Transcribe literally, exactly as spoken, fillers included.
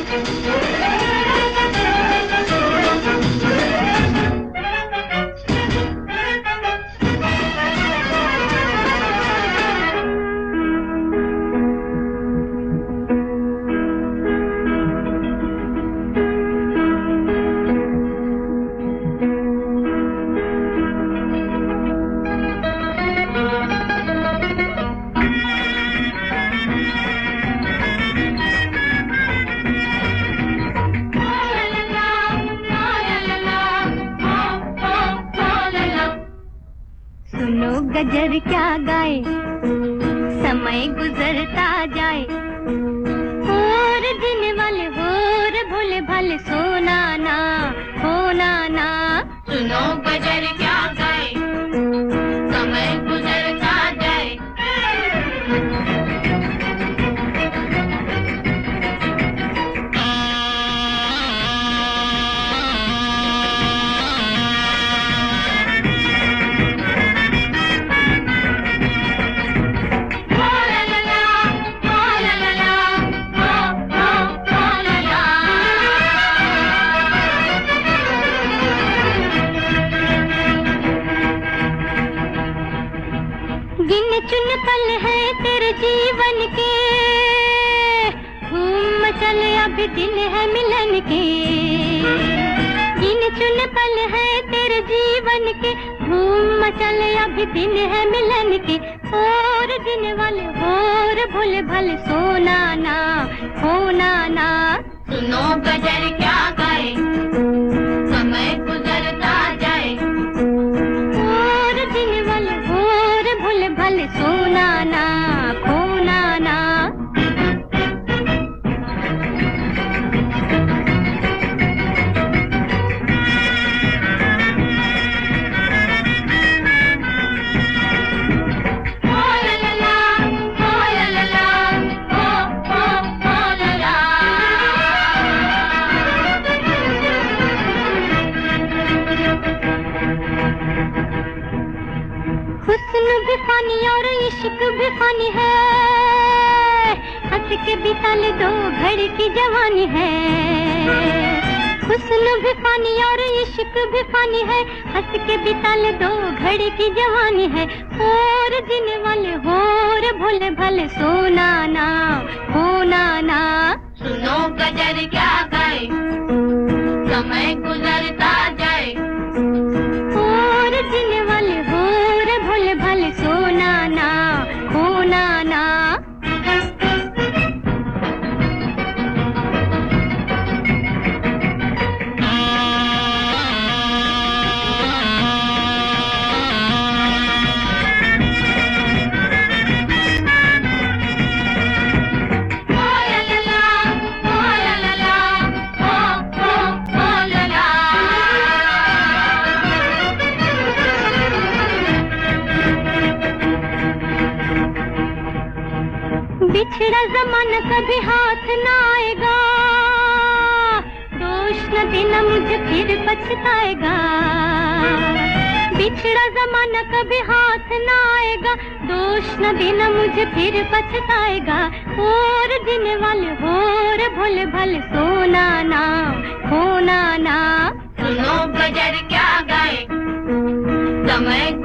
गजर क्या गाए, समय गुजरता जाए, और दिन वाले होर भोले भाले सोना ना होना ना। सुनो गजर क्या गाए, समय गुजरता जाए। गिन चुन पल है तेरे जीवन के, घूम चले अभी दिन है मिलन के। गिन चुन पल है तेरे जीवन के, घूम चले अभी दिन है मिलन के। और दिन वाले और भोले भाले सोना ना होना ना। सुनो गजर क्या गाए, समय गुजरता जाए। और दिन वाले और भोले भाले सोना ना खोना ना। हुस्न भी फानी और इश्क भी फानी है, हंस के बिता ले दो घड़ी की जवानी है। हुस्न भी फानी और इश्क भी फानी है, हंस के बिता ले दो घड़ी की जवानी है। और दिन वाले होर भोले भाले सोना ना होना ना। सुनो गजर क्या गाए, समय गुजरता जाए। और दिन वाले होर भोले भाले सोना ना होना ना। बिछड़ा ज़माना कभी हाथ न आएगा, दोष न देना मुझे फिर पछताएगा। बिछड़ा ज़माना कभी हाथ न आएगा, दोष न देना मुझे फिर पछताएगा। और दिन वाले होर भोले भाले सोना ना होना ना। सुनो गजर क्या गाए, समय